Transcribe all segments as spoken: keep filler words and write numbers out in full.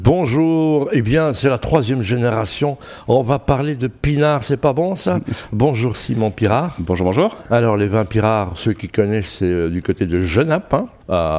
Bonjour, eh bien c'est la troisième génération, on va parler de pinard, c'est pas bon ça? Bonjour Simon Pirard. Bonjour, bonjour. Alors les vins Pirard, ceux qui connaissent, c'est euh, du côté de Genappe, hein,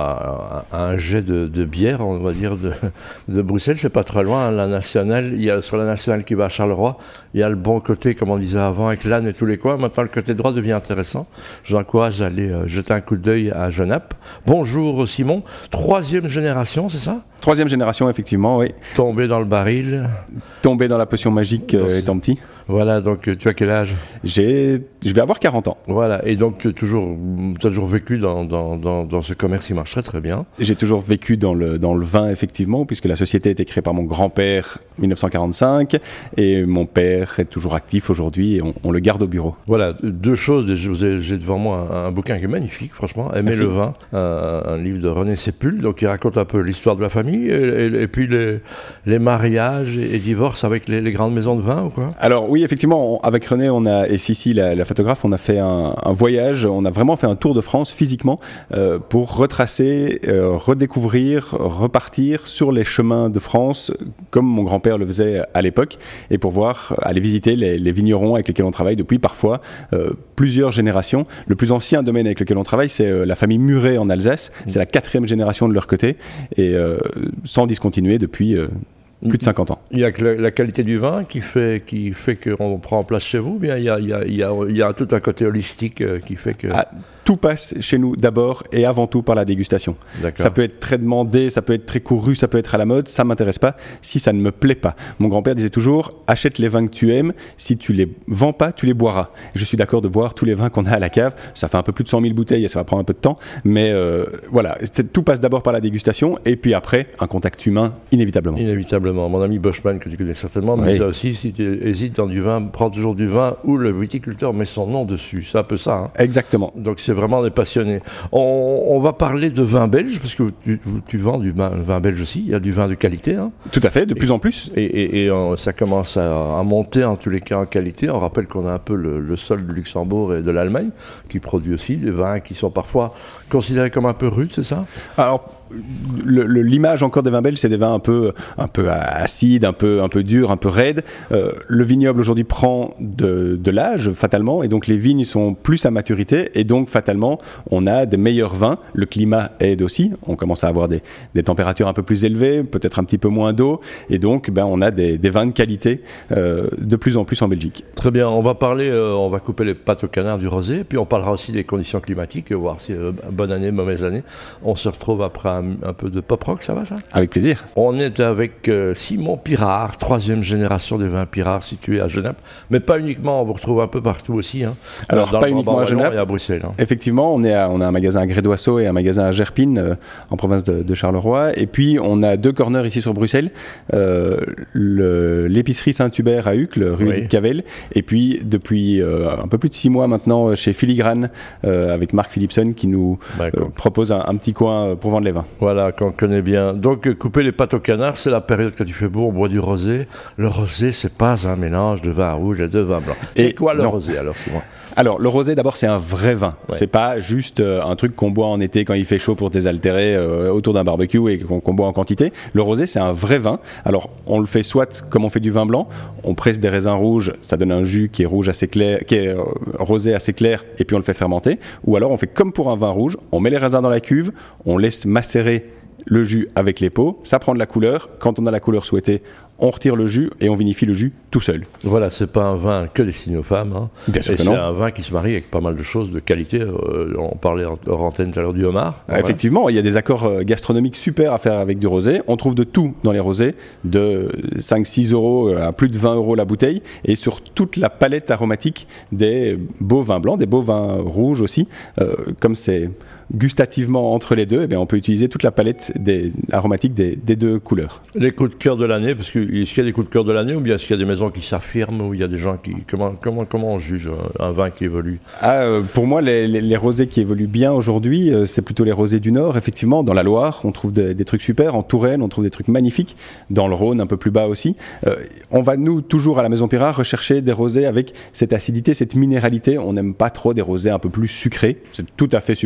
à, à un jet de, de bière, on va dire, de, de Bruxelles, c'est pas très loin, hein, la nationale, il y a sur la nationale qui va à Charleroi, il y a le bon côté, comme on disait avant, avec l'âne et tous les coins, maintenant le côté droit devient intéressant, je vous encourage à aller euh, jeter un coup d'œil à Genappe. Bonjour Simon, troisième génération, c'est ça? Troisième génération, effectivement, oui. Tombé dans le baril. Tombé dans la potion magique euh, étant petit. Voilà, donc tu as quel âge? J'ai, je vais avoir quarante ans. Voilà, et donc tu as toujours, tu as toujours vécu dans, dans, dans, dans ce commerce qui marche très très bien. J'ai toujours vécu dans le, dans le vin, effectivement, puisque la société a été créée par mon grand-père en dix-neuf cent quarante-cinq, et mon père est toujours actif aujourd'hui, et on, on le garde au bureau. Voilà, deux choses, j'ai devant moi un, un bouquin qui est magnifique, franchement, Aimer le vin, un, un livre de René Sépul, donc il raconte un peu l'histoire de la famille, et, et, et puis les, les mariages et, et divorces avec les, les grandes maisons de vin, ou quoi? Alors oui, effectivement, on, avec René, on a, et Cici, la, la photographe, on a fait un, un voyage, on a vraiment fait un tour de France physiquement euh, pour retracer, euh, redécouvrir, repartir sur les chemins de France comme mon grand-père le faisait à l'époque, et pour voir, aller visiter les, les vignerons avec lesquels on travaille depuis parfois euh, plusieurs générations. Le plus ancien domaine avec lequel on travaille, c'est euh, la famille Muret en Alsace. C'est la quatrième génération de leur côté, et euh, sans discontinuer depuis euh, plus de cinquante ans. Il y a que la, la qualité du vin qui fait, qui fait qu'on prend en place chez vous, bien il y a, il y a, il y a, il y a tout un côté holistique euh, qui fait que... Ah, tout passe chez nous d'abord et avant tout par la dégustation. Ça peut être très demandé, ça peut être très couru, ça peut être à la mode, ça m'intéresse pas si ça ne me plaît pas. Mon grand-père disait toujours, achète les vins que tu aimes, si tu les vends pas, tu les boiras. Je suis d'accord de boire tous les vins qu'on a à la cave, ça fait un peu plus de cent mille bouteilles et ça va prendre un peu de temps, mais euh, voilà, tout passe d'abord par la dégustation et puis après, un contact humain, inévitablement. Inévitablement. Mon ami Boschman, que tu connais certainement, me oui. disait aussi, si tu hésites dans du vin, prends toujours du vin où le viticulteur met son nom dessus. C'est un peu ça. Hein. Exactement. Donc c'est vraiment des passionnés. On, on va parler de vin belge, parce que tu, tu vends du vin, vin belge aussi, il y a du vin de qualité. Hein. Tout à fait, de plus et, en plus. Et, et, et on, ça commence à, à monter en tous les cas en qualité. On rappelle qu'on a un peu le, le sol de Luxembourg et de l'Allemagne, qui produit aussi des vins qui sont parfois considérés comme un peu rudes, c'est ça? Alors, le, le, l'image encore des vins belges, c'est des vins un peu, un peu acides, un peu, un peu durs, un peu raides. Euh, le vignoble aujourd'hui prend de, de l'âge, fatalement, et donc les vignes sont plus à maturité, et donc fatalement, on a des meilleurs vins. Le climat aide aussi. On commence à avoir des, des températures un peu plus élevées, peut-être un petit peu moins d'eau, et donc ben, on a des, des vins de qualité euh, de plus en plus en Belgique. Très bien, on va parler, euh, on va couper les pattes au canard du rosé, puis on parlera aussi des conditions climatiques, voir si euh, bonne année, mauvaise année. On se retrouve après un, un peu de pop-rock, ça va ça? Avec plaisir. On est avec euh, Simon Pirard, troisième génération des vins Pirard, situé à Genappe, mais pas uniquement, on vous retrouve un peu partout aussi. Hein, Alors dans pas le uniquement à Genappe, et à Bruxelles. Hein. Effectivement, on, est à, on a un magasin à Grédoisseau et un magasin à Gerpine, euh, en province de, de Charleroi, et puis on a deux corners ici sur Bruxelles, euh, le, l'épicerie Saint-Hubert à Uccle, rue oui. Edith Cavell, et puis depuis euh, un peu plus de six mois maintenant chez Filigrane, euh, avec Marc Philipson qui nous euh, propose un, un petit coin pour vendre les vins. Voilà, qu'on connaît bien. Donc couper les pattes au canard, c'est la période quand il fait beau, on boit du rosé. Le rosé, c'est pas un mélange de vin rouge et de vin blanc. C'est et quoi le non. rosé alors, Simon? Alors, le rosé, d'abord, c'est un vrai vin. Ouais. C'est pas juste euh, un truc qu'on boit en été quand il fait chaud pour désaltérer euh, autour d'un barbecue et qu'on, qu'on boit en quantité. Le rosé, c'est un vrai vin. Alors, on le fait soit comme on fait du vin blanc, on presse des raisins rouges, ça donne un jus qui est rouge assez clair, qui est euh, rosé assez clair, et puis on le fait fermenter. Ou alors, on fait comme pour un vin rouge, on met les raisins dans la cuve, on laisse macérer le jus avec les peaux, ça prend de la couleur. Quand on a la couleur souhaitée, on retire le jus et on vinifie le jus tout seul. Voilà, c'est pas un vin que destiné aux femmes. Hein. Bien sûr et que c'est non. un vin qui se marie avec pas mal de choses de qualité. Euh, on parlait hors antenne tout à l'heure du homard. Ah, effectivement, il y a des accords gastronomiques super à faire avec du rosé. On trouve de tout dans les rosés, de cinq six euros à plus de vingt euros la bouteille, et sur toute la palette aromatique des beaux vins blancs, des beaux vins rouges aussi. Euh, comme c'est gustativement entre les deux, eh bien, on peut utiliser toute la palette des, aromatique des, des deux couleurs. Les coups de cœur de l'année, parce que est-ce qu'il y a des coups de cœur de l'année, ou bien est-ce qu'il y a des maisons qui s'affirment, ou il y a des gens qui... Comment, comment, comment on juge un vin qui évolue? ah, euh, Pour moi, les, les, les rosés qui évoluent bien aujourd'hui, euh, c'est plutôt les rosés du Nord. Effectivement, dans la Loire, on trouve des, des trucs super. En Touraine, on trouve des trucs magnifiques. Dans le Rhône, un peu plus bas aussi. Euh, on va, nous, toujours à la Maison Pirard, rechercher des rosés avec cette acidité, cette minéralité. On n'aime pas trop des rosés un peu plus sucrés. C'est tout à fait subjectif, c'est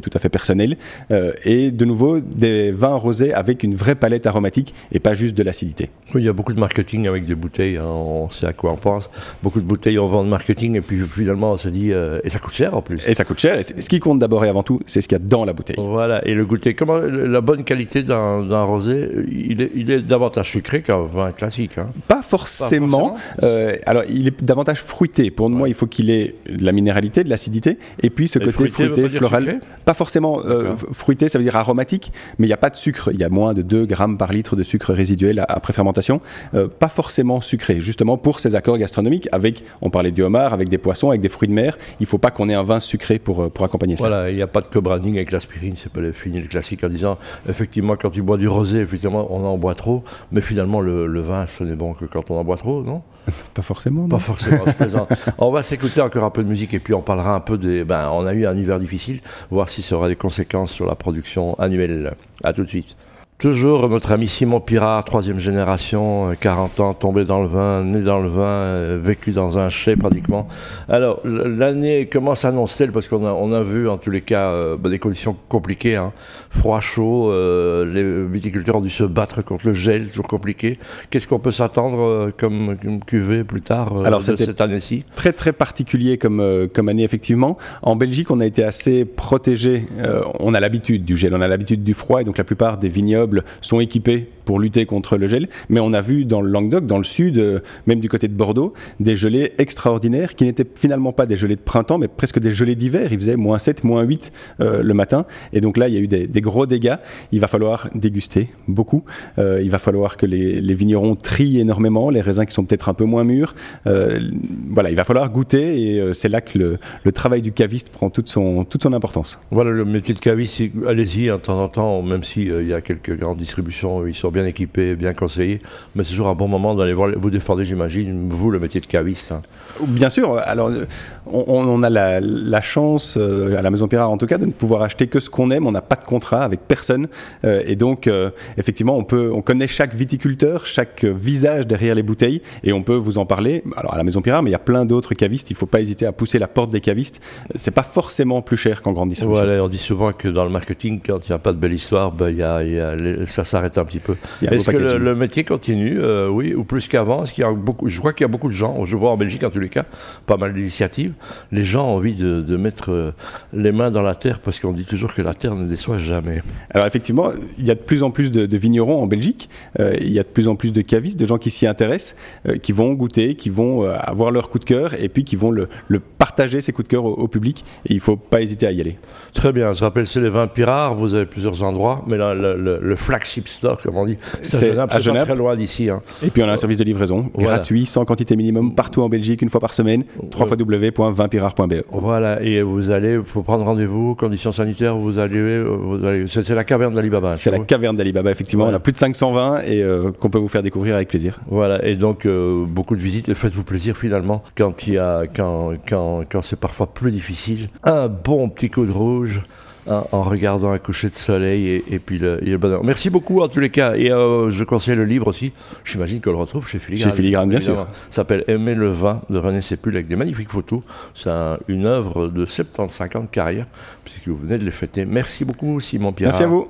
tout à fait personnel. Euh, et de nouveau, des vins rosés avec une vraie palette aromatique et pas juste de l'acidité. Oui, il y a beaucoup de marketing avec des bouteilles, hein, on sait à quoi on pense. Beaucoup de bouteilles, on vend de marketing et puis finalement on se dit, euh, et ça coûte cher en plus. Et ça coûte cher. Et ce qui compte d'abord et avant tout, c'est ce qu'il y a dans la bouteille. Voilà, et le goûter. Comment la bonne qualité d'un, d'un rosé, il est, il est davantage sucré qu'un vin classique, hein. Pas forcément. Pas forcément. Euh, alors, il est davantage fruité. Pour ouais. moi, il faut qu'il ait de la minéralité, de l'acidité, et puis ce et côté fruité, fruité floral. Pas forcément euh, fruité, ça veut dire aromatique, mais il n'y a pas de sucre. Il y a moins de deux grammes par litre de sucre résiduel après fermentation. Euh, pas forcément sucré, justement pour ces accords gastronomiques. Avec, on parlait du homard, avec des poissons, avec des fruits de mer. Il ne faut pas qu'on ait un vin sucré pour pour accompagner ça. Voilà, il n'y a pas de co-branding avec l'aspirine. C'est pas le fini le classique en disant effectivement quand tu bois du rosé, effectivement on en boit trop, mais finalement le, le vin ce n'est bon que quand on en boit trop, non? Pas forcément. Non. Pas forcément, je plaisante. On va s'écouter encore un peu de musique et puis on parlera un peu des. Ben, on a eu un hiver difficile, voir si ça aura des conséquences sur la production annuelle. À tout de suite. Toujours notre ami Simon Pirard, troisième génération, quarante ans, tombé dans le vin, né dans le vin, vécu dans un chai pratiquement. Alors, l'année, comment s'annonce-t-elle? Parce qu'on a, on a vu, en tous les cas, euh, des conditions compliquées, hein. Froid, chaud, euh, les viticulteurs ont dû se battre contre le gel, toujours compliqué. Qu'est-ce qu'on peut s'attendre euh, comme, comme cuvée plus tard euh, Alors, de cette année-ci? Très, très particulier comme, euh, comme année, effectivement. En Belgique, on a été assez protégés. Euh, on a l'habitude du gel, on a l'habitude du froid, et donc la plupart des vignobles sont équipés pour lutter contre le gel, mais on a vu dans le Languedoc, dans le sud, euh, même du côté de Bordeaux, des gelées extraordinaires qui n'étaient finalement pas des gelées de printemps, mais presque des gelées d'hiver. Il faisait moins sept, moins huit euh, le matin, et donc là il y a eu des, des gros dégâts. Il va falloir déguster beaucoup, euh, il va falloir que les, les vignerons trient énormément, les raisins qui sont peut-être un peu moins mûrs, euh, voilà, il va falloir goûter, et euh, c'est là que le, le travail du caviste prend toute son, toute son importance. Voilà, le métier de caviste, allez-y, de temps en temps, même s'il euh, y a quelques grandes distributions, ils sont bien équipés, bien conseillés, mais c'est toujours un bon moment d'aller voir, vous défendez, j'imagine, vous, le métier de caviste. Hein. Bien sûr, alors on, on a la, la chance, euh, à la Maison Pirard en tout cas, de ne pouvoir acheter que ce qu'on aime, on n'a pas de contrat avec personne, euh, et donc euh, effectivement on, peut, on connaît chaque viticulteur, chaque visage derrière les bouteilles, et on peut vous en parler, alors à la Maison Pirard, mais il y a plein d'autres cavistes, il ne faut pas hésiter à pousser la porte des cavistes, c'est pas forcément plus cher qu'en grande distribution. Voilà, on dit souvent que dans le marketing, quand il n'y a pas de belle histoire, ben, y a, y a les, ça s'arrête un petit peu. Est-ce que le, le métier continue, euh, oui, ou plus qu'avant? Est-ce qu'il y a beaucoup, je crois qu'il y a beaucoup de gens, je vois en Belgique en tous les cas, pas mal d'initiatives. Les gens ont envie de, de mettre euh, les mains dans la terre parce qu'on dit toujours que la terre ne déçoit jamais. Alors effectivement, il y a de plus en plus de, de vignerons en Belgique, euh, il y a de plus en plus de cavistes, de gens qui s'y intéressent, euh, qui vont goûter, qui vont euh, avoir leur coup de cœur et puis qui vont le, le partager, ces coups de cœur au, au public. Et il ne faut pas hésiter à y aller. Très bien, je rappelle, c'est les vins Pirard, vous avez plusieurs endroits, mais là, le, le, le flagship store, comme on dit, c'est, c'est à Genappe, c'est à Genappe. Pas très loin d'ici. Hein. Et puis on a un service de livraison voilà. gratuit, sans quantité minimum, partout en Belgique, une fois par semaine, w w w point vin pirard point b e. Voilà, et vous allez, il faut prendre rendez-vous, conditions sanitaires, vous allez, vous allez c'est, c'est la caverne d'Ali Baba. C'est la vous. caverne d'Ali Baba, effectivement, voilà. On a plus de cinq cent vins et euh, qu'on peut vous faire découvrir avec plaisir. Voilà, et donc euh, beaucoup de visites, et faites-vous plaisir finalement, quand, il y a, quand, quand, quand c'est parfois plus difficile. Un bon petit coup de rouge. Hein, en regardant un coucher de soleil et, et puis le, et le bonheur. Merci beaucoup en tous les cas. Et euh, je conseille le livre aussi. J'imagine qu'on le retrouve chez Filigrane. Chez Filigrane, bien sûr. Ça s'appelle Aimer le vin de René Sépul avec des magnifiques photos. C'est un, une œuvre de soixante-quinze ans de carrière puisque vous venez de les fêter. Merci beaucoup Simon Pirard. Merci à vous.